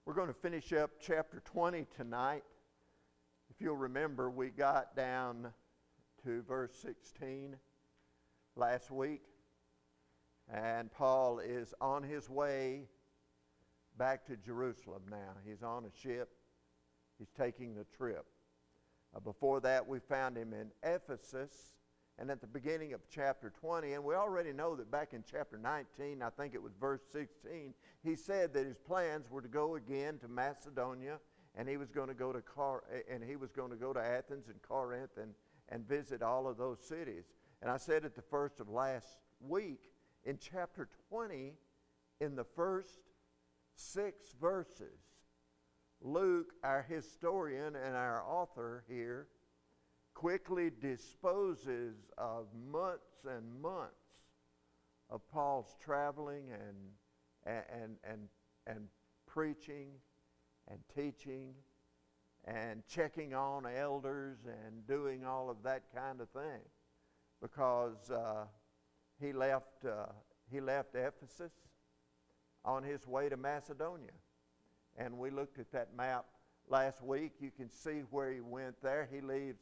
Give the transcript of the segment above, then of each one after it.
We're going to finish up chapter 20 tonight. If you'll remember, we got down to verse 16 last week. And Paul is on his way back to Jerusalem now. He's on a ship. He's taking the trip. Before that, we found him in Ephesus. And at the beginning of chapter 20, and we already know that back in chapter 19, I think it was verse 16, he said that his plans were to go again to Macedonia, and he was going to go to Athens and Corinth and visit all of those cities. And I said at the first of last week, in chapter 20, in the first 6 verses, Luke, our historian and our author here, quickly disposes of months and months of Paul's traveling and preaching and teaching and checking on elders and doing all of that kind of thing, because he left Ephesus on his way to Macedonia. And we looked at that map last week. You can see where he went there. He leaves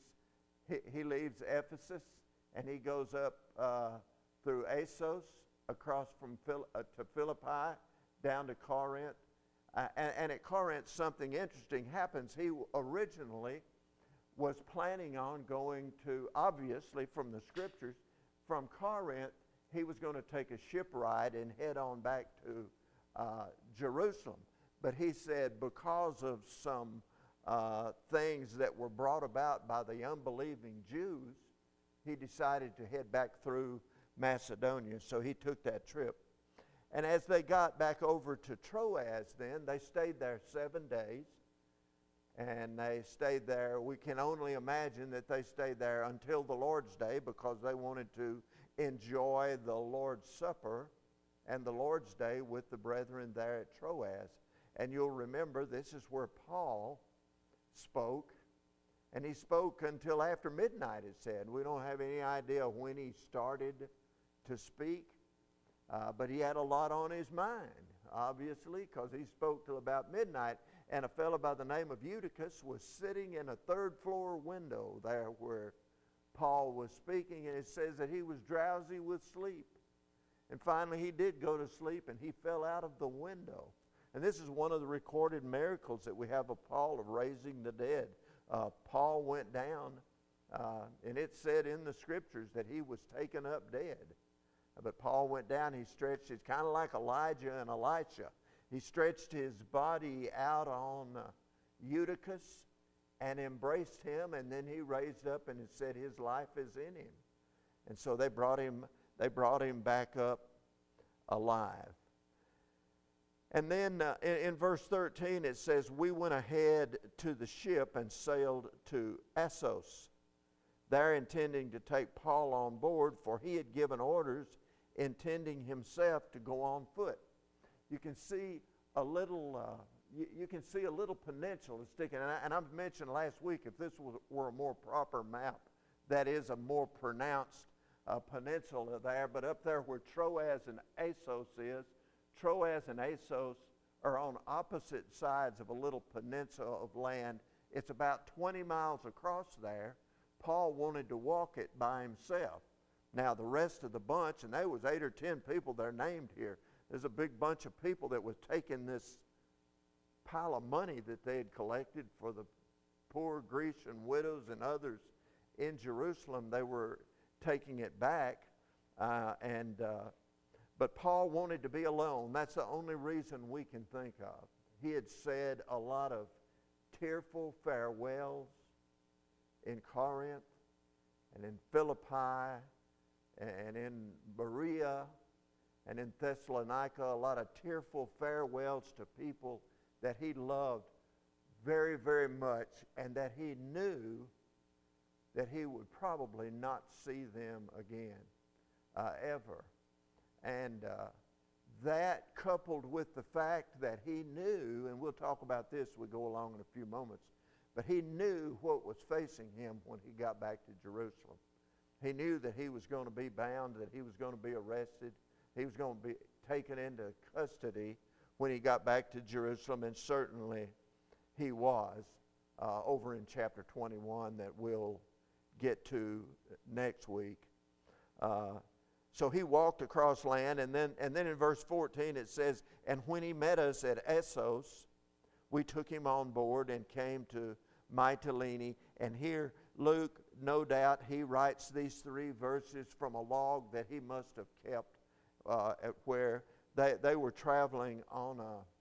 Ephesus, and he goes up through Assos, across to Philippi, down to Corinth. And at Corinth, something interesting happens. He originally was planning on going to, obviously from the scriptures, from Corinth, he was going to take a ship ride and head on back to Jerusalem. But he said because of some things that were brought about by the unbelieving Jews, he decided to head back through Macedonia. So he took that trip. And as they got back over to Troas then, they stayed there 7 days. And they stayed there. We can only imagine that they stayed there until the Lord's Day, because they wanted to enjoy the Lord's Supper and the Lord's Day with the brethren there at Troas. And you'll remember this is where Paul spoke. And he spoke until after midnight, it said. We don't have any idea when he started to speak. But he had a lot on his mind, obviously, because he spoke till about midnight. And a fellow by the name of Eutychus was sitting in a third-floor window there where Paul was speaking. And it says that he was drowsy with sleep. And finally he did go to sleep, and he fell out of the window. And this is one of the recorded miracles that we have of Paul, of raising the dead. Paul went down, and it said in the scriptures that he was taken up dead. But Paul went down, he stretched, it's kind of like Elijah and Elisha. He stretched his body out on Eutychus and embraced him, and then he raised up, and it said his life is in him. And so they brought him back up alive. And then in verse 13 it says, we went ahead to the ship and sailed to Assos, there intending to take Paul on board, for he had given orders intending himself to go on foot. You can see a little peninsula sticking, and I've mentioned last week, if this were a more proper map, that is a more pronounced peninsula there. But up there where Troas and Assos is, Troas and Assos are on opposite sides of a little peninsula of land. It's about 20 miles across there. Paul wanted to walk it by himself. Now the rest of the bunch, and there was 8 or 10 people that are named here. There's a big bunch of people that was taking this pile of money that they had collected for the poor Grecian widows and others in Jerusalem. They were taking it back, but Paul wanted to be alone. That's the only reason we can think of. He had said a lot of tearful farewells in Corinth and in Philippi and in Berea and in Thessalonica, a lot of tearful farewells to people that he loved very, very much, and that he knew that he would probably not see them again ever. And that, coupled with the fact that he knew, and we'll talk about this as we go along in a few moments, but he knew what was facing him when he got back to Jerusalem. He knew that he was going to be bound, that he was going to be arrested, he was going to be taken into custody when he got back to Jerusalem, and certainly he was, over in chapter 21 that we'll get to next week. So he walked across land, and then in verse 14 it says, and when he met us at Assos, we took him on board and came to Mytilene. And here Luke, no doubt, he writes these 3 verses from a log that he must have kept where they were traveling on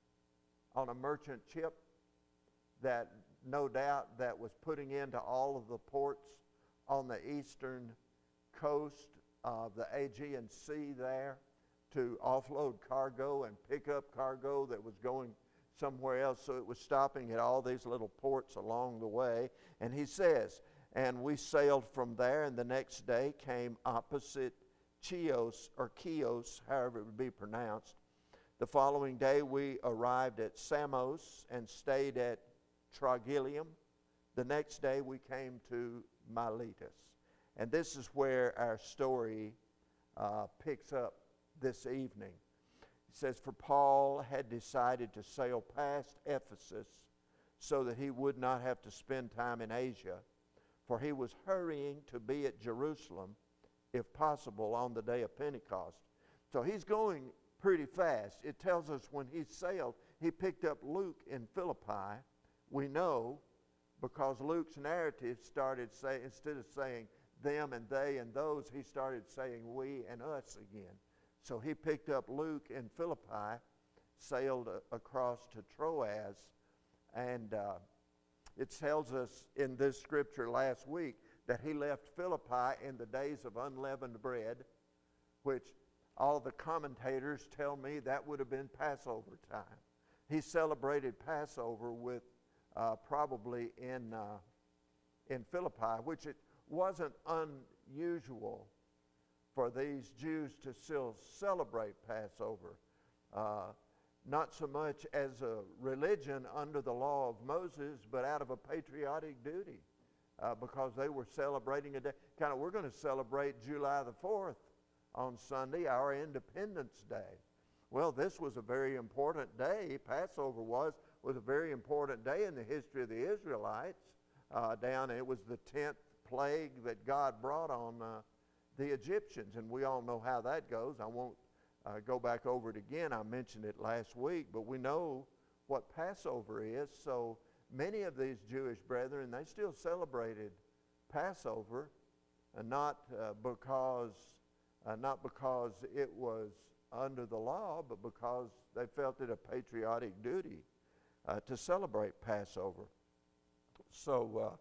a merchant ship that no doubt that was putting into all of the ports on the eastern coast of the Aegean Sea there to offload cargo and pick up cargo that was going somewhere else. So it was stopping at all these little ports along the way. And he says, and we sailed from there, and the next day came opposite Chios, or Chios, however it would be pronounced. The following day we arrived at Samos and stayed at Trogyllium. The next day we came to Miletus. And this is where our story picks up this evening. It says, for Paul had decided to sail past Ephesus so that he would not have to spend time in Asia, for he was hurrying to be at Jerusalem, if possible, on the day of Pentecost. So he's going pretty fast. It tells us when he sailed, he picked up Luke in Philippi. We know because Luke's narrative started saying, instead of saying them and they and those, he started saying we and us again. So he picked up Luke in Philippi, sailed across to Troas, and it tells us in this scripture last week that he left Philippi in the days of unleavened bread, which all the commentators tell me that would have been Passover time. He celebrated Passover with probably in Philippi, which it wasn't unusual for these Jews to still celebrate Passover. Not so much as a religion under the law of Moses, but out of a patriotic duty, because they were celebrating a day. We're going to celebrate July the 4th on Sunday, our Independence Day. Well, this was a very important day. Passover was a very important day in the history of the Israelites. It was the 10th plague that God brought on the Egyptians, and we all know how that goes. I won't go back over it again. I mentioned it last week, but we know what Passover is. So many of these Jewish brethren, they still celebrated Passover, and not because it was under the law, but because they felt it a patriotic duty to celebrate Passover. So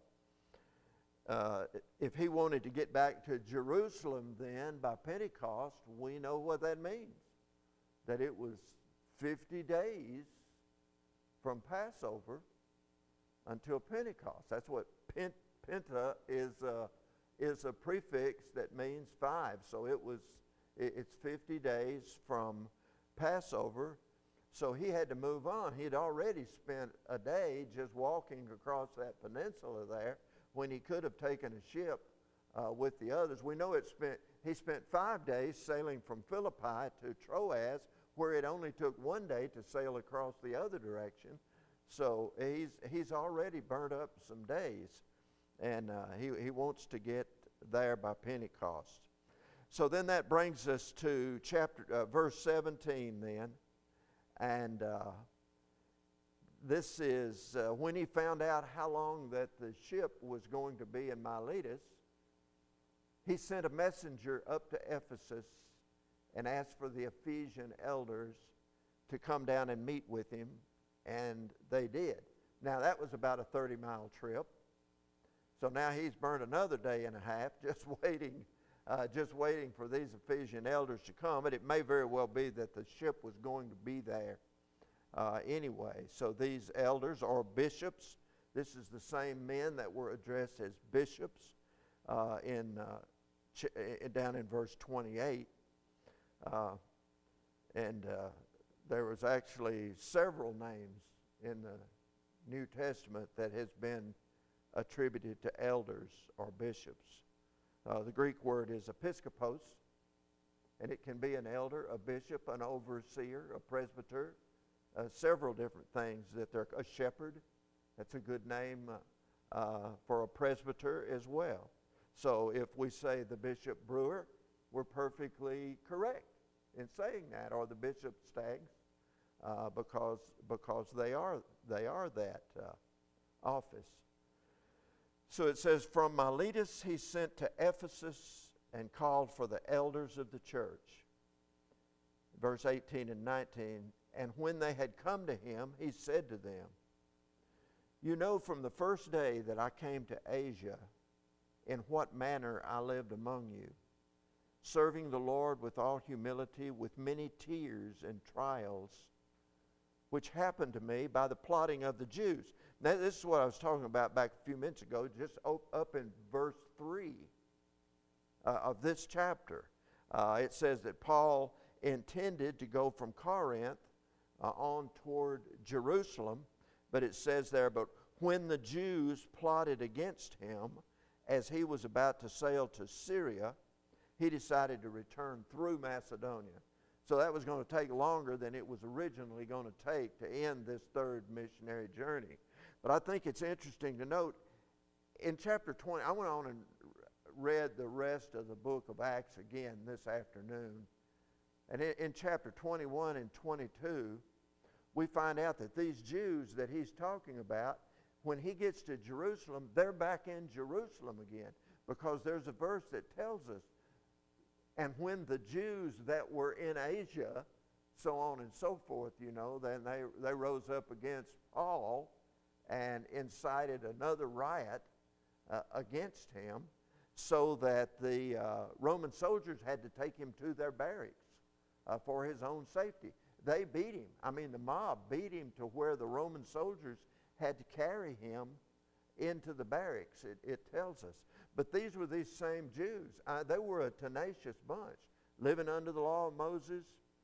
if he wanted to get back to Jerusalem then by Pentecost, we know what that means. That it was 50 days from Passover until Pentecost. That's what Penta is a prefix that means 5. So it's 50 days from Passover. So he had to move on. He had already spent a day just walking across that peninsula there when he could have taken a ship with the others. We know he spent 5 days sailing from Philippi to Troas, where it only took 1 day to sail across the other direction. So he's already burnt up some days, and he wants to get there by Pentecost. So then that brings us to verse 17 then. And this is when he found out how long that the ship was going to be in Miletus, he sent a messenger up to Ephesus and asked for the Ephesian elders to come down and meet with him, and they did. Now that was about a 30-mile trip. So now he's burned another day and a half just waiting for these Ephesian elders to come. And it may very well be that the ship was going to be there anyway. So these elders are bishops. This is the same men that were addressed as bishops down in verse 28. There was actually several names in the New Testament that has been attributed to elders or bishops. The Greek word is episkopos, and it can be an elder, a bishop, an overseer, a presbyter, several different things. That they're a shepherd. That's a good name for a presbyter as well. So if we say the Bishop Brewer, we're perfectly correct in saying that, or the Bishop Staggs, because they are that office. So it says, from Miletus he sent to Ephesus and called for the elders of the church. Verse 18 and 19, and when they had come to him, he said to them, you know from the first day that I came to Asia, in what manner I lived among you, serving the Lord with all humility, with many tears and trials, which happened to me by the plotting of the Jews. Now, this is what I was talking about back a few minutes ago, just up in verse 3 of this chapter. It says that Paul intended to go from Corinth on toward Jerusalem, but it says there, but when the Jews plotted against him as he was about to sail to Syria, he decided to return through Macedonia. So that was going to take longer than it was originally going to take to end this third missionary journey. But I think it's interesting to note, in chapter 20, I went on and read the rest of the book of Acts again this afternoon. And in chapter 21 and 22, we find out that these Jews that he's talking about, when he gets to Jerusalem, they're back in Jerusalem again, because there's a verse that tells us, and when the Jews that were in Asia, so on and so forth, you know, then they rose up against Paul and incited another riot against him, so that the Roman soldiers had to take him to their barracks for his own safety. They beat him. I mean, the mob beat him to where the Roman soldiers had to carry him into the barracks, it tells us. But these were these same Jews. They were a tenacious bunch, living under the law of Moses,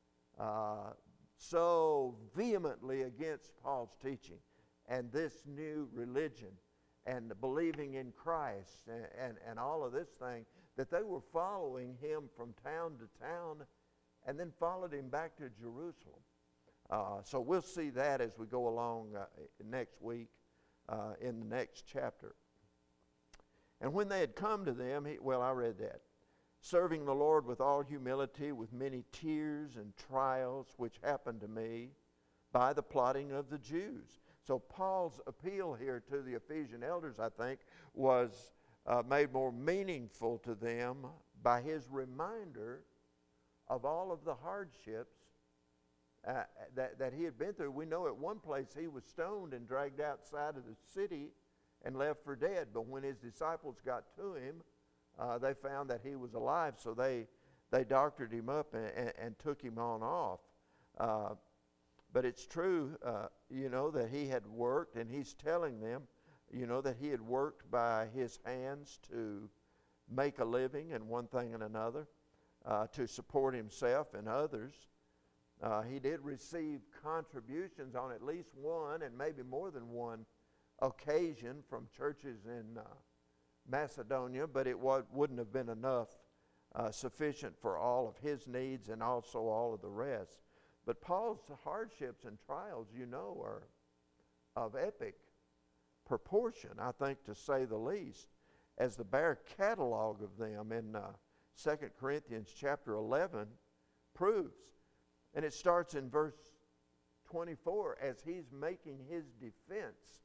so vehemently against Paul's teaching and this new religion and the believing in Christ and all of this thing, that they were following him from town to town and then followed him back to Jerusalem. So we'll see that as we go along next week in the next chapter. And when they had come to them, I read that. Serving the Lord with all humility, with many tears and trials, which happened to me by the plotting of the Jews. So Paul's appeal here to the Ephesian elders, I think, was made more meaningful to them by his reminder of all of the hardships that he had been through. We know at one place he was stoned and dragged outside of the city and left for dead. But when his disciples got to him, they found that he was alive. So they doctored him up and took him on off. But it's true, that he had worked, and he's telling them, that he had worked by his hands to make a living and one thing and another, to support himself and others. He did receive contributions on at least one and maybe more than one occasion from churches in Macedonia, but it wouldn't have been enough, sufficient for all of his needs and also all of the rest. But Paul's hardships and trials, are of epic proportion, I think, to say the least, as the bare catalog of them in 2 Corinthians chapter 11 proves. And it starts in verse 24 as he's making his defense.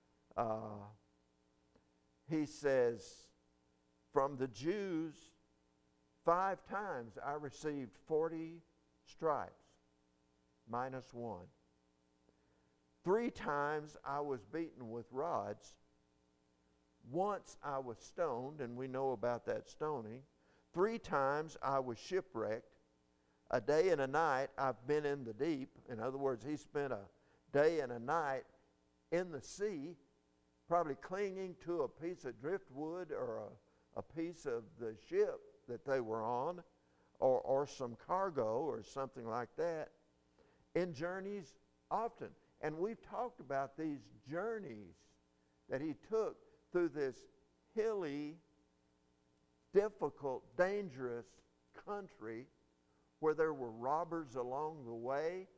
He says, from the Jews 5 times I received 40 stripes, minus 1. 3 times I was beaten with rods. Once I was stoned, and we know about that stoning. 3 times I was shipwrecked. A day and a night I've been in the deep. In other words, he spent a day and a night in the sea, probably clinging to a piece of driftwood or a piece of the ship that they were on, or some cargo or something like that, in journeys often. And we've talked about these journeys that he took through this hilly, difficult, dangerous country where there were robbers along the way.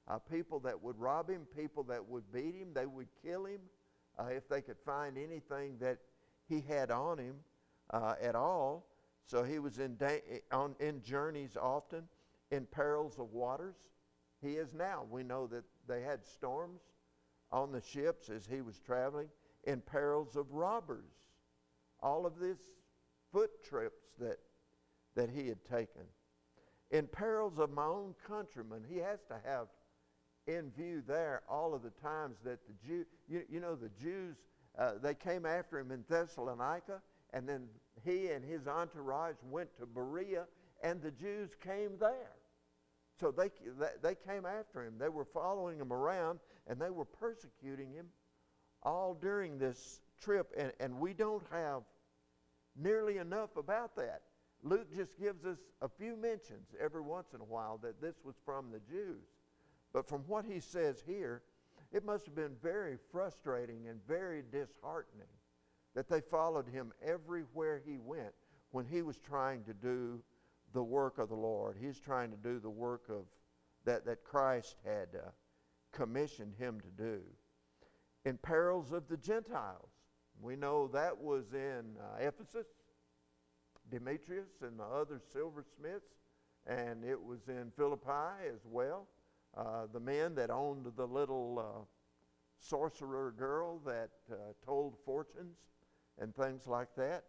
people that would rob him, people that would beat him, they would kill him if they could find anything that he had on him at all. So he was in journeys often, in perils of waters. He is now. We know that they had storms on the ships as he was traveling, in perils of robbers. All of these foot trips that he had taken. In perils of my own countrymen. He has to have in view there all of the times that the Jew, the Jews, they came after him in Thessalonica, and then he and his entourage went to Berea, and the Jews came there. So they came after him. They were following him around, and they were persecuting him all during this trip, and we don't have nearly enough about that. Luke just gives us a few mentions every once in a while that this was from the Jews. But from what he says here, it must have been very frustrating and very disheartening that they followed him everywhere he went when he was trying to do the work of the Lord. He's trying to do the work of that Christ had commissioned him to do. In perils of the Gentiles. We know that was in Ephesus, Demetrius and the other silversmiths, and it was in Philippi as well. The men that owned the little sorcerer girl that told fortunes and things like that.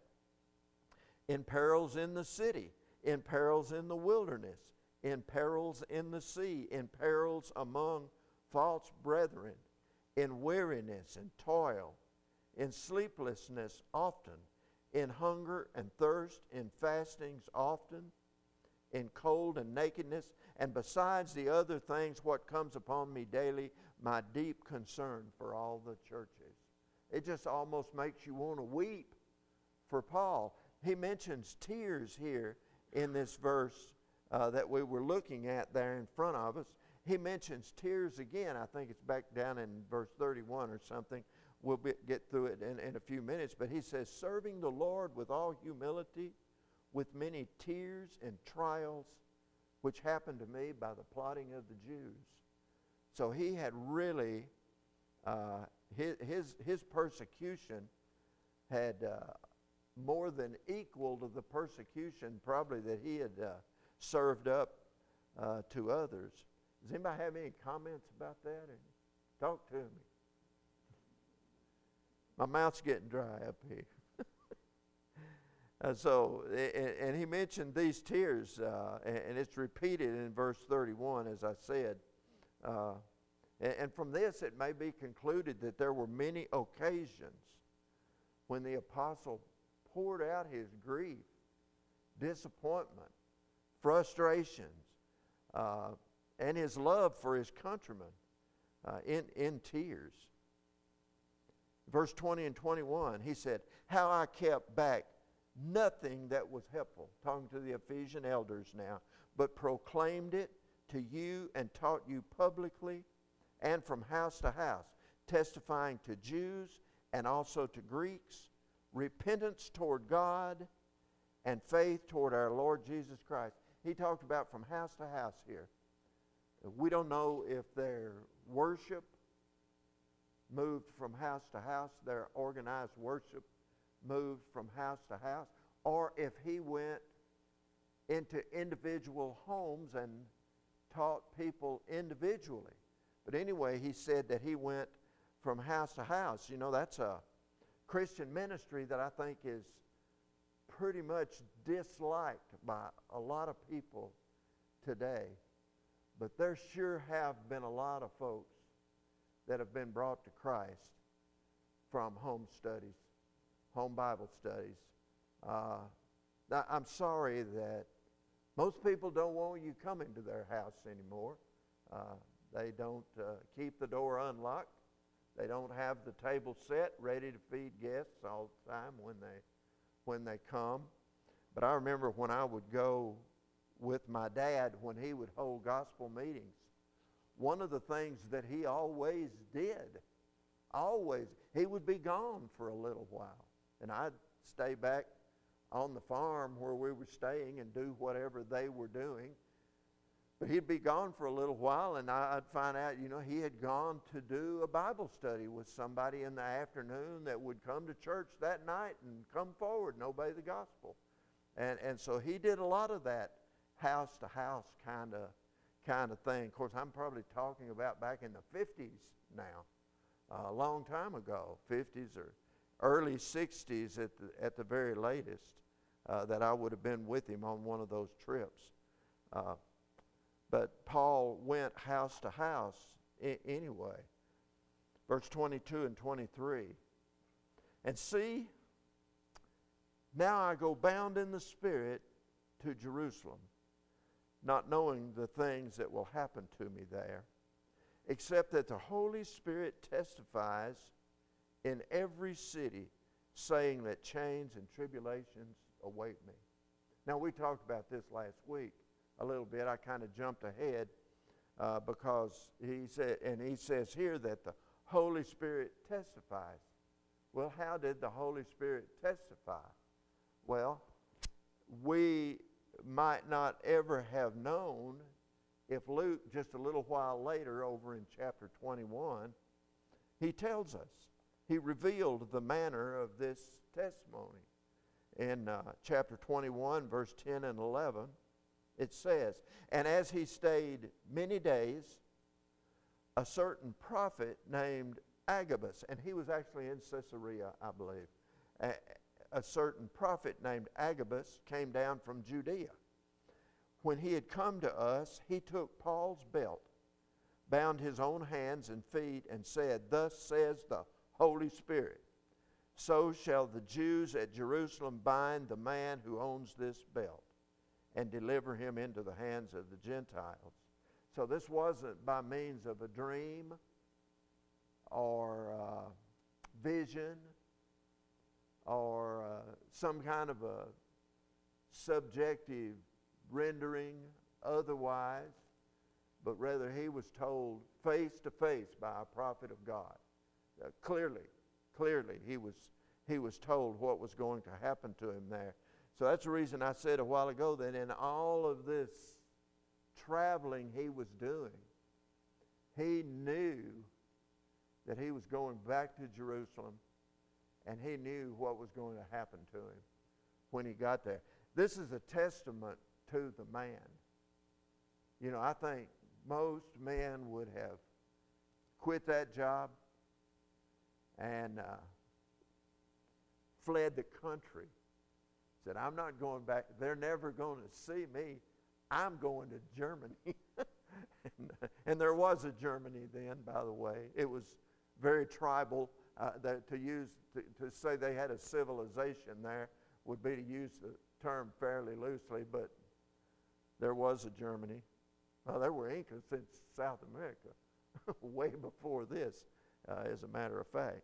In perils in the city, in perils in the wilderness, in perils in the sea, in perils among false brethren, in weariness and toil, in sleeplessness often, in hunger and thirst, in fastings often, in cold and nakedness, and besides the other things, what comes upon me daily, my deep concern for all the churches. It just almost makes you want to weep for Paul. He mentions tears here in this verse that we were looking at there in front of us. He mentions tears again. I think it's back down in verse 31 or something. We'll get through it in a few minutes. But he says, serving the Lord with all humility, with many tears and trials, which happened to me by the plotting of the Jews. So he had really, his persecution had more than equaled the persecution probably that he had served up to others. Does anybody have any comments about that? Talk to me. My mouth's getting dry up here. And he mentioned these tears, and it's repeated in verse 31, as I said. And from this, it may be concluded that there were many occasions when the apostle poured out his grief, disappointment, frustrations, and his love for his countrymen in tears. Verse 20 and 21, he said, how I kept back nothing that was helpful, talking to the Ephesian elders now, but proclaimed it to you and taught you publicly and from house to house, testifying to Jews and also to Greeks, repentance toward God and faith toward our Lord Jesus Christ. He talked about from house to house here. We don't know if their worship moved from house to house, their organized worship moved from house to house, or if he went into individual homes and taught people individually. But anyway, he said that he went from house to house. You know, that's a Christian ministry that I think is pretty much disliked by a lot of people today. But there sure have been a lot of folks that have been brought to Christ from home studies, home Bible studies. Now, I'm sorry that most people don't want you coming to their house anymore. They don't keep the door unlocked. They don't have the table set ready to feed guests all the time when they come. But I remember when I would go with my dad when he would hold gospel meetings, one of the things that he always did, he would be gone for a little while. And I'd stay back on the farm where we were staying and do whatever they were doing. But he'd be gone for a little while, and I'd find out, he had gone to do a Bible study with somebody in the afternoon that would come to church that night and come forward and obey the gospel. And so he did a lot of that house-to-house kind of thing. Of course, I'm probably talking about back in the 50s now, a long time ago, 50s or early 60s at the very latest, that I would have been with him on one of those trips. But Paul went house to house anyway. Verse 22 and 23. And see, now I go bound in the Spirit to Jerusalem, not knowing the things that will happen to me there, except that the Holy Spirit testifies in every city, saying that chains and tribulations await me. Now, we talked about this last week a little bit. I kind of jumped ahead because he says here that the Holy Spirit testifies. Well, how did the Holy Spirit testify? Well, we might not ever have known if Luke, just a little while later over in chapter 21, he tells us. He revealed the manner of this testimony. In chapter 21, verse 10 and 11, it says, and as he stayed many days, a certain prophet named Agabus, and he was actually in Caesarea, I believe. A certain prophet named Agabus came down from Judea. When he had come to us, he took Paul's belt, bound his own hands and feet, and said, thus says the Holy Spirit, so shall the Jews at Jerusalem bind the man who owns this belt and deliver him into the hands of the Gentiles. So this wasn't by means of a dream or vision or some kind of a subjective rendering otherwise, but rather he was told face to face by a prophet of God. Clearly, he was told what was going to happen to him there. So that's the reason I said a while ago that in all of this traveling he was doing, he knew that he was going back to Jerusalem, and he knew what was going to happen to him when he got there. This is a testament to the man. I think most men would have quit that job and fled the country. Said, I'm not going back. They're never going to see me. I'm going to Germany. and there was a Germany then, by the way. It was very tribal. To say they had a civilization there would be to use the term fairly loosely, but there was a Germany. Well, there were Incas in South America way before this, as a matter of fact.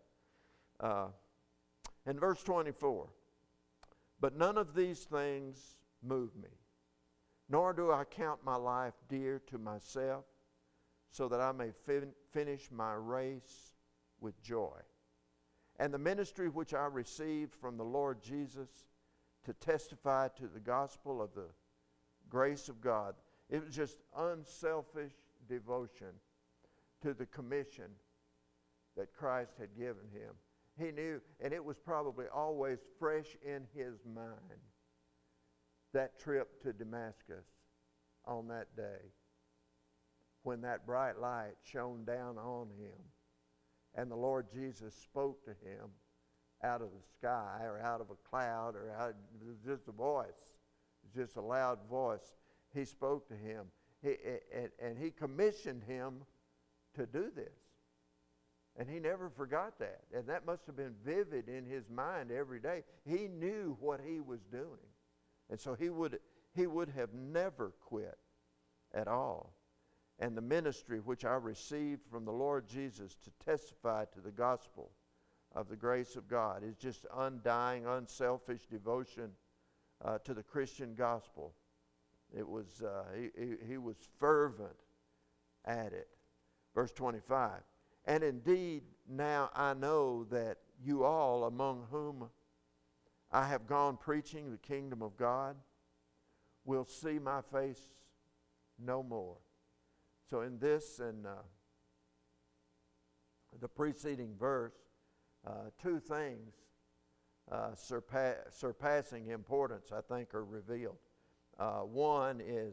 In verse 24, but none of these things move me, nor do I count my life dear to myself, so that I may finish my race with joy. And the ministry which I received from the Lord Jesus to testify to the gospel of the grace of God. It was just unselfish devotion to the commission that Christ had given him. He knew, and it was probably always fresh in his mind, that trip to Damascus on that day when that bright light shone down on him and the Lord Jesus spoke to him out of the sky or out of a cloud or out, it was just a voice. It was just a loud voice. He spoke to him. And he commissioned him to do this. And he never forgot that. And that must have been vivid in his mind every day. He knew what he was doing. And so he would have never quit at all. And the ministry which I received from the Lord Jesus to testify to the gospel of the grace of God is just undying, unselfish devotion to the Christian gospel. It was he was fervent at it. Verse 25. And indeed, now I know that you all, among whom I have gone preaching the kingdom of God, will see my face no more. So in this and the preceding verse, two things surpassing importance, I think, are revealed. One is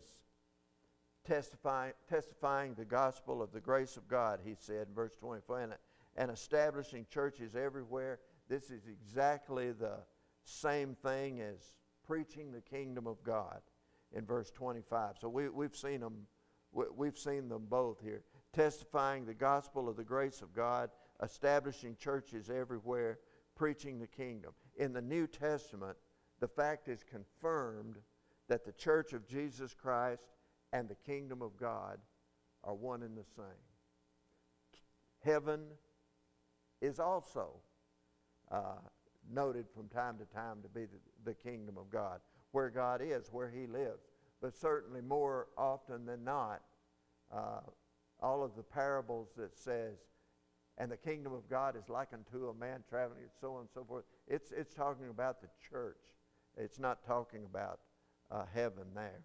testifying the gospel of the grace of God, he said in verse 24, and establishing churches everywhere. This is exactly the same thing as preaching the kingdom of God in verse 25. So we've seen them both here. Testifying the gospel of the grace of God, establishing churches everywhere, preaching the kingdom. In the New Testament, the fact is confirmed that the church of Jesus Christ and the kingdom of God are one and the same. Heaven is also noted from time to time to be the kingdom of God, where God is, where he lives. But certainly more often than not, all of the parables that says, and the kingdom of God is like unto a man traveling, so on and so forth, it's talking about the church. It's not talking about heaven there.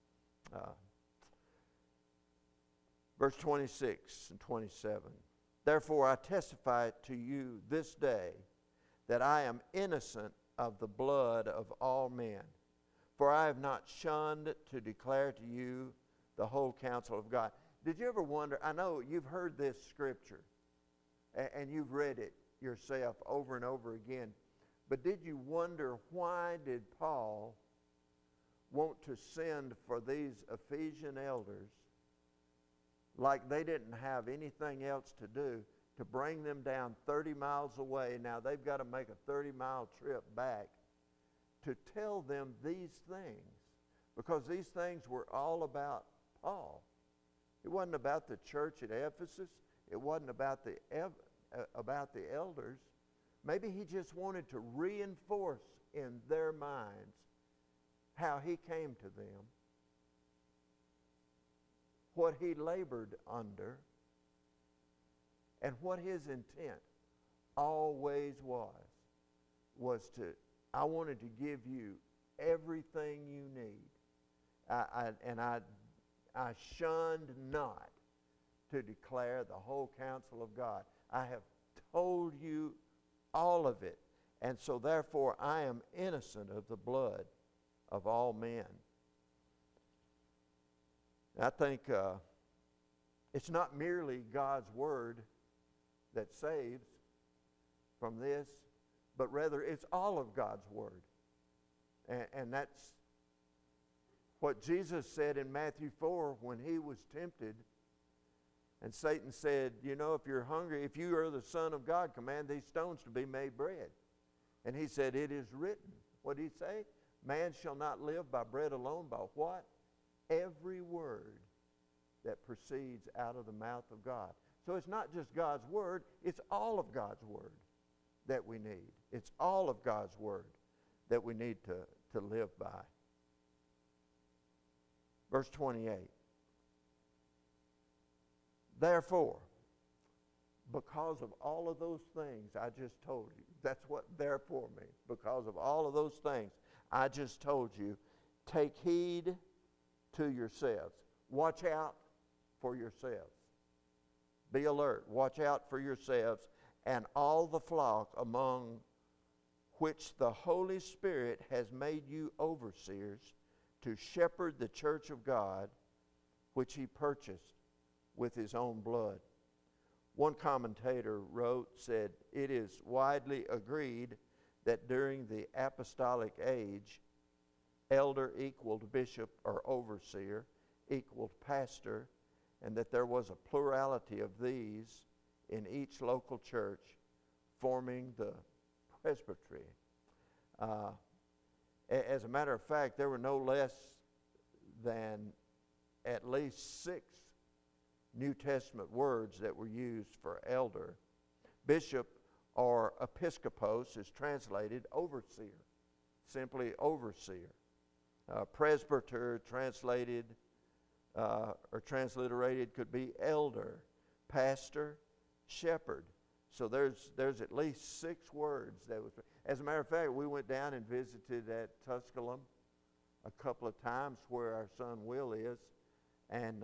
Verse 26 and 27. Therefore I testify to you this day that I am innocent of the blood of all men. For I have not shunned to declare to you the whole counsel of God. Did you ever wonder, I know you've heard this scripture and you've read it yourself over and over again, but did you wonder why did Paul want to send for these Ephesian elders, like they didn't have anything else to do, to bring them down 30 miles away? Now they've got to make a 30-mile trip back to tell them these things, because these things were all about Paul. It wasn't about the church at Ephesus. It wasn't about the elders. Maybe he just wanted to reinforce in their minds how he came to them, what he labored under, and what his intent always was to, I wanted to give you everything you need. I shunned not to declare the whole counsel of God. I have told you all of it, and so therefore I am innocent of the blood of all men. I think it's not merely God's word that saves from this, but rather it's all of God's word. And that's what Jesus said in Matthew 4 when he was tempted. And Satan said, you know, if you're hungry, if you are the Son of God, command these stones to be made bread. And he said, it is written. What did he say? Man shall not live by bread alone, by what? Every word that proceeds out of the mouth of God. So it's not just God's word, it's all of God's word that we need. It's all of God's word that we need to live by. Verse 28. Therefore, because of all of those things I just told you, that's what therefore means. Because of all of those things I just told you, take heed to yourselves. Watch out for yourselves. Be alert. Watch out for yourselves and all the flock among which the Holy Spirit has made you overseers to shepherd the church of God, which he purchased with his own blood. One commentator said, it is widely agreed that during the apostolic age, elder equaled bishop or overseer equaled pastor, and that there was a plurality of these in each local church forming the presbytery. As a matter of fact, there were no less than at least 6 New Testament words that were used for elder. Bishop or episkopos is translated overseer, simply overseer. Presbyter translated or transliterated could be elder, pastor, shepherd. So there's at least 6 words that was. As a matter of fact, we went down and visited at Tusculum a couple of times, where our son Will is, And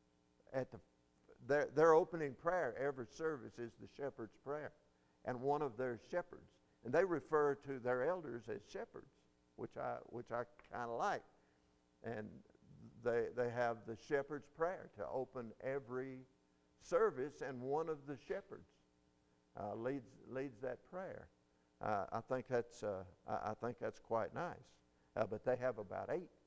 their opening prayer every service is the shepherd's prayer, and one of their shepherds, and they refer to their elders as shepherds, which I kind of like. And they have the shepherd's prayer to open every service, and one of the shepherds leads that prayer. I think that's quite nice. But they have about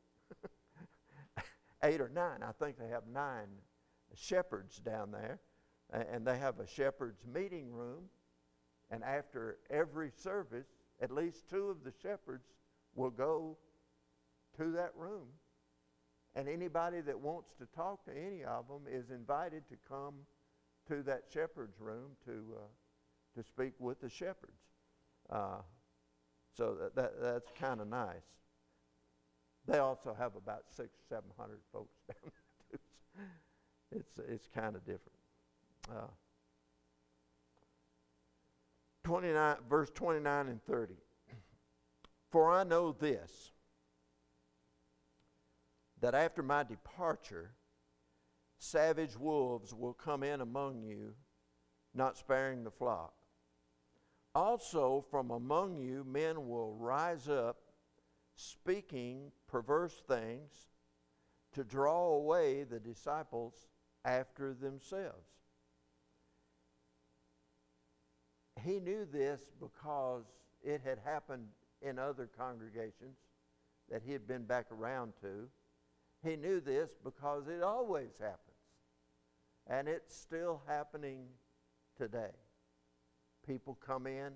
8 or 9. I think they have 9 shepherds down there, and they have a shepherd's meeting room. And after every service, at least 2 of the shepherds will go to that room. And anybody that wants to talk to any of them is invited to come to that shepherd's room to speak with the shepherds. So that's kind of nice. They also have about 600 or 700 folks down there too. It's kind of different. 29, verse 29 and 30. For I know this, that after my departure, savage wolves will come in among you, not sparing the flock. Also from among you men will rise up, speaking perverse things, to draw away the disciples after themselves. He knew this because it had happened in other congregations that he had been back around to. He knew this because it always happens. And it's still happening today. People come in,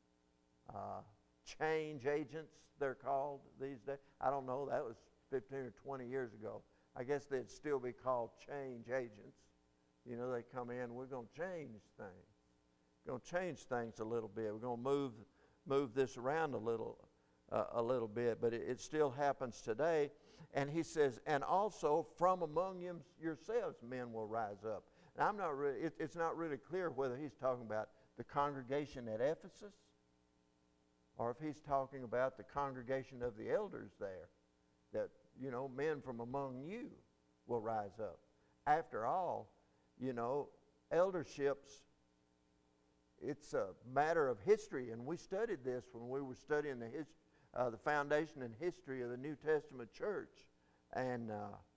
change agents, they're called these days. I don't know, that was 15 or 20 years ago. I guess they'd still be called change agents. You know, they come in, we're going to change things. We're going to change things a little bit. We're going to move this around a little bit, but it still happens today. And he says, and also from among yourselves men will rise up. And I'm not really, it's not really clear whether he's talking about the congregation at Ephesus or if he's talking about the congregation of the elders there, that, you know, men from among you will rise up. After all, you know, elderships, it's a matter of history, and we studied this when we were studying the foundation and history of the New Testament church. And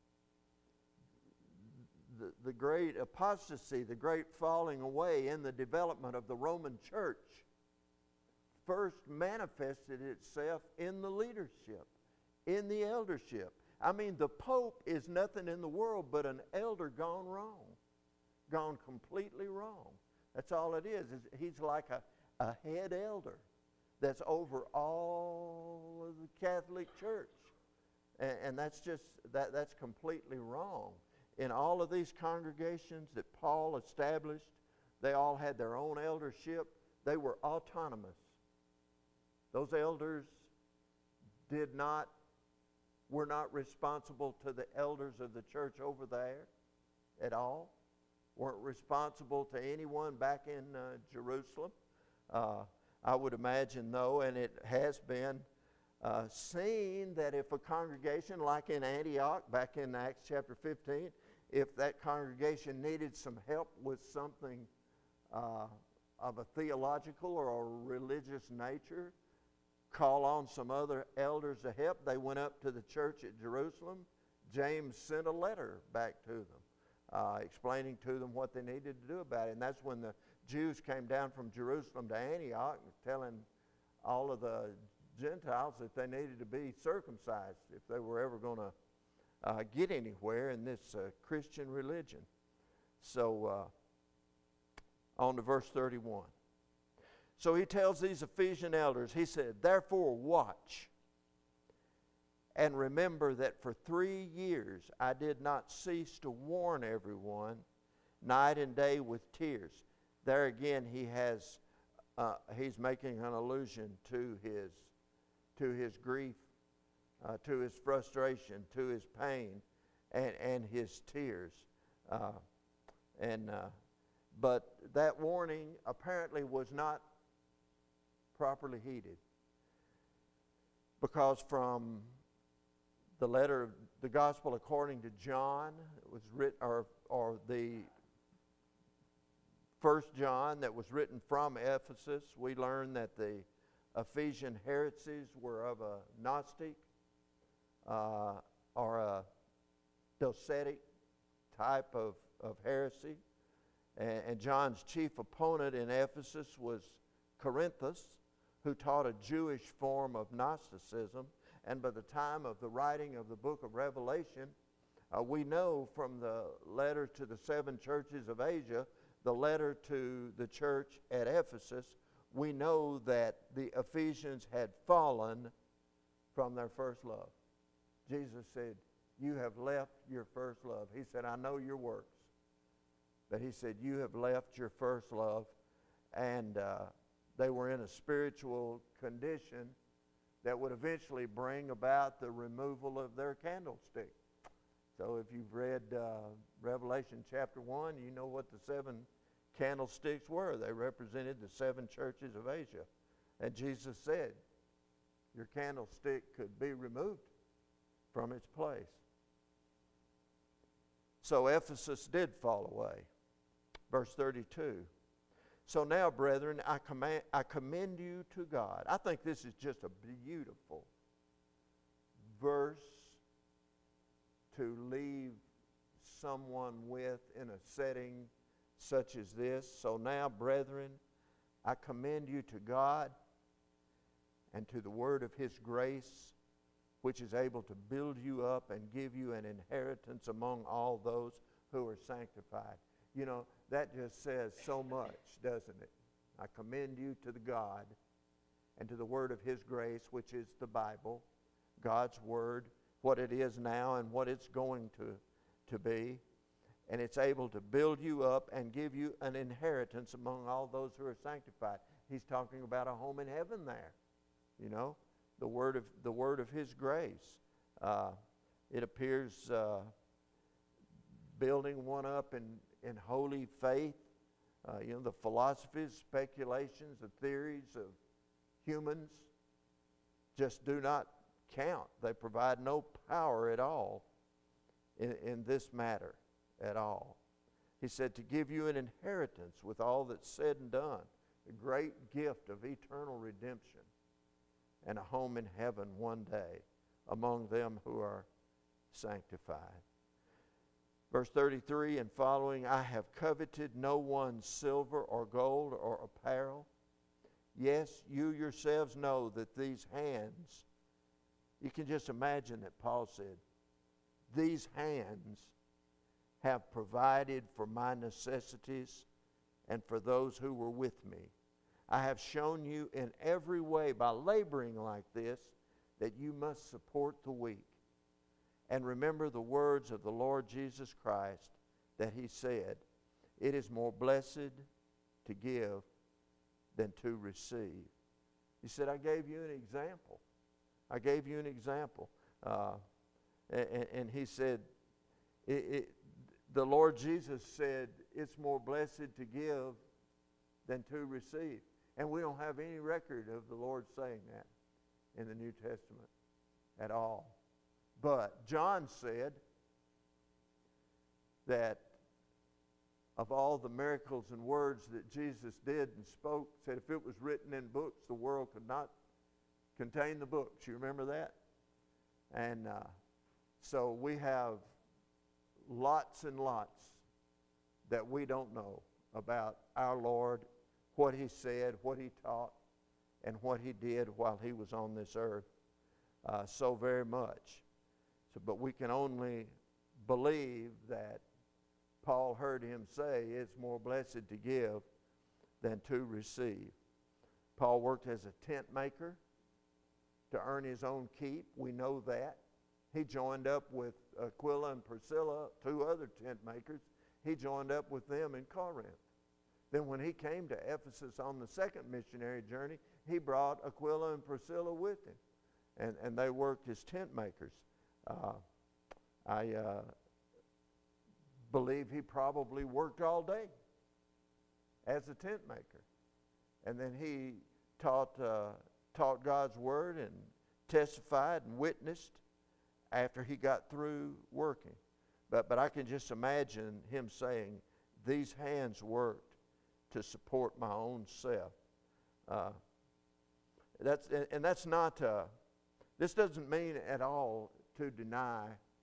the great apostasy, the great falling away in the development of the Roman church first manifested itself in the leadership, in the eldership. I mean, the Pope is nothing in the world but an elder gone wrong, gone completely wrong. That's all it is. He's like a head elder that's over all of the Catholic Church. And that's just, that's completely wrong. In all of these congregations that Paul established, they all had their own eldership. They were autonomous. Those elders were not responsible to the elders of the church over there at all. Weren't responsible to anyone back in Jerusalem. I would imagine, though, and it has been seen that if a congregation like in Antioch, back in Acts chapter 15, if that congregation needed some help with something of a theological or a religious nature, call on some other elders to help. They went up to the church at Jerusalem. James sent a letter back to them, explaining to them what they needed to do about it. And that's when the Jews came down from Jerusalem to Antioch, telling all of the Gentiles that they needed to be circumcised if they were ever going to get anywhere in this Christian religion. So on to verse 31. So he tells these Ephesian elders, he said, therefore watch and remember that for 3 years I did not cease to warn everyone night and day with tears. There again he's making an allusion to his grief, to his frustration, to his pain, and his tears. But that warning apparently was not properly heeded, because from the letter of the Gospel according to John. It was written, or the First John that was written from Ephesus. We learn that the Ephesian heresies were of a Gnostic or a Docetic type of heresy. And John's chief opponent in Ephesus was Corinthus, who taught a Jewish form of Gnosticism. And by the time of the writing of the book of Revelation, we know from the letter to the 7 churches of Asia, the letter to the church at Ephesus, we know that the Ephesians had fallen from their first love. Jesus said, you have left your first love. He said, I know your works. But he said, you have left your first love. And they were in a spiritual condition that would eventually bring about the removal of their candlestick. So if you've read Revelation chapter 1, you know what the 7 candlesticks were. They represented the 7 churches of Asia. And Jesus said, your candlestick could be removed from its place. So Ephesus did fall away. Verse 32. So now, brethren, I commend you to God. I think this is just a beautiful verse to leave someone with in a setting such as this. So now, brethren, I commend you to God and to the word of his grace, which is able to build you up and give you an inheritance among all those who are sanctified. You know, that just says so much, doesn't it? I commend you to the God and to the word of his grace, which is the Bible, God's word, what it is now and what it's going to be. And it's able to build you up and give you an inheritance among all those who are sanctified. He's talking about a home in heaven there, you know, the word of his grace. It appears building one up in holy faith. You know, the philosophies, speculations, the theories of humans just do not count. They provide no power at all in this matter at all. He said to give you an inheritance with all that's said and done, a great gift of eternal redemption and a home in heaven one day among them who are sanctified. Verse 33 and following, I have coveted no one's silver or gold or apparel. Yes, you yourselves know that these hands, you can just imagine that Paul said, these hands have provided for my necessities and for those who were with me. I have shown you in every way by laboring like this that you must support the weak. And remember the words of the Lord Jesus Christ that he said, it is more blessed to give than to receive. He said, I gave you an example. I gave you an example. And he said, the Lord Jesus said, it's more blessed to give than to receive. And we don't have any record of the Lord saying that in the New Testament at all. But John said that of all the miracles and words that Jesus did and spoke, said if it was written in books, the world could not contain the books. You remember that? And so we have lots and lots that we don't know about our Lord, what he said, what he taught, and what he did while he was on this earth. So very much. But we can only believe that Paul heard him say it's more blessed to give than to receive. Paul worked as a tent maker to earn his own keep. We know that. He joined up with Aquila and Priscilla, 2 other tent makers. He joined up with them in Corinth. Then when he came to Ephesus on the 2nd missionary journey, he brought Aquila and Priscilla with him. And they worked as tent makers. I believe he probably worked all day as a tent maker. And then he taught God's word and testified and witnessed after he got through working. But I can just imagine him saying, these hands worked to support my own self. That's not, this doesn't mean at all to deny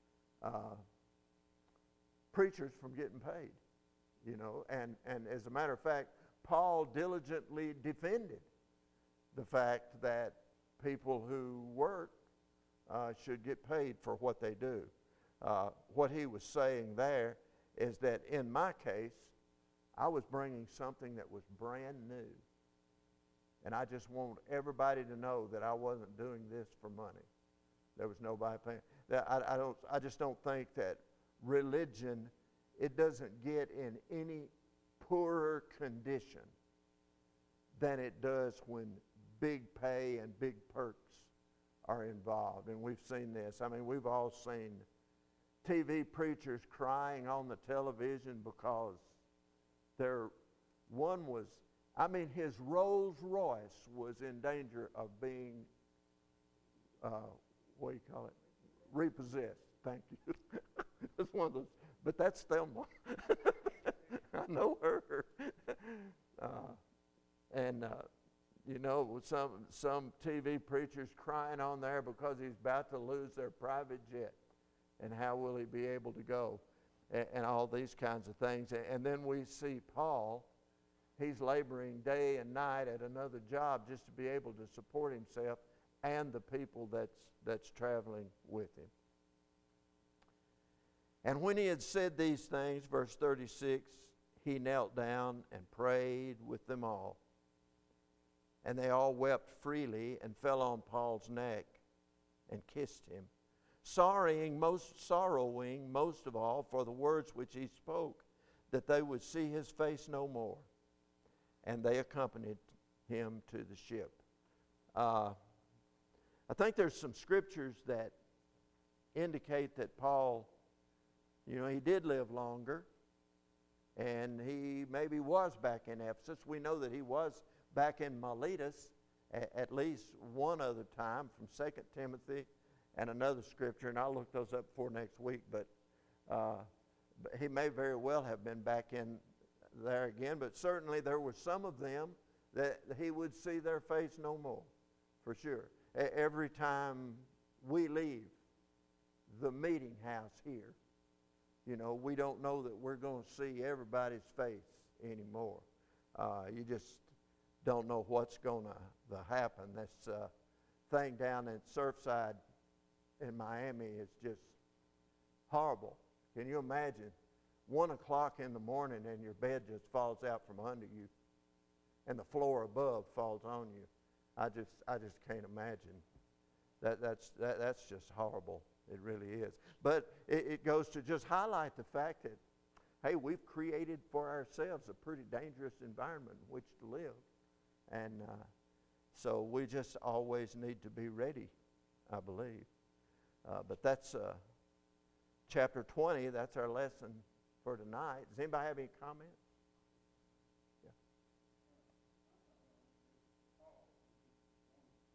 preachers from getting paid, you know. And as a matter of fact, Paul diligently defended the fact that people who work should get paid for what they do. What he was saying there is that in my case, I was bringing something that was brand new. And I just want everybody to know that I wasn't doing this for money. There was nobody paying. I just don't think that religion, it doesn't get in any poorer condition than it does when big pay and big perks are involved. And we've seen this. I mean, we've all seen TV preachers crying on the television because his Rolls Royce was in danger of being, repossessed. Thank you. It's one of those, but that's Thelma. I know her. You know, some TV preachers crying on there because he's about to lose their private jet. And how will he be able to go? And all these kinds of things. And then we see Paul, he's laboring day and night at another job just to be able to support himself and the people that's traveling with him. And when he had said these things, verse 36, he knelt down and prayed with them all. And they all wept freely and fell on Paul's neck and kissed him, sorrowing most of all for the words which he spoke, that they would see his face no more. And they accompanied him to the ship. I think there's some scriptures that indicate that Paul, you know, he did live longer, and he maybe was back in Ephesus. We know that he was back in Miletus at least one other time from 2 Timothy and another scripture, and I'll look those up for next week, but he may very well have been back in there again, but certainly there were some of them that he would see their face no more, for sure. Every time we leave the meeting house here, you know, we don't know that we're going to see everybody's face anymore. You just don't know what's going to happen. This thing down in Surfside in Miami is just horrible. Can you imagine 1 o'clock in the morning and your bed just falls out from under you and the floor above falls on you? I just can't imagine. That's just horrible. It really is. But it goes to just highlight the fact that, hey, we've created for ourselves a pretty dangerous environment in which to live. And so we just always need to be ready, I believe. But that's chapter 20. That's our lesson for tonight. Does anybody have any comments?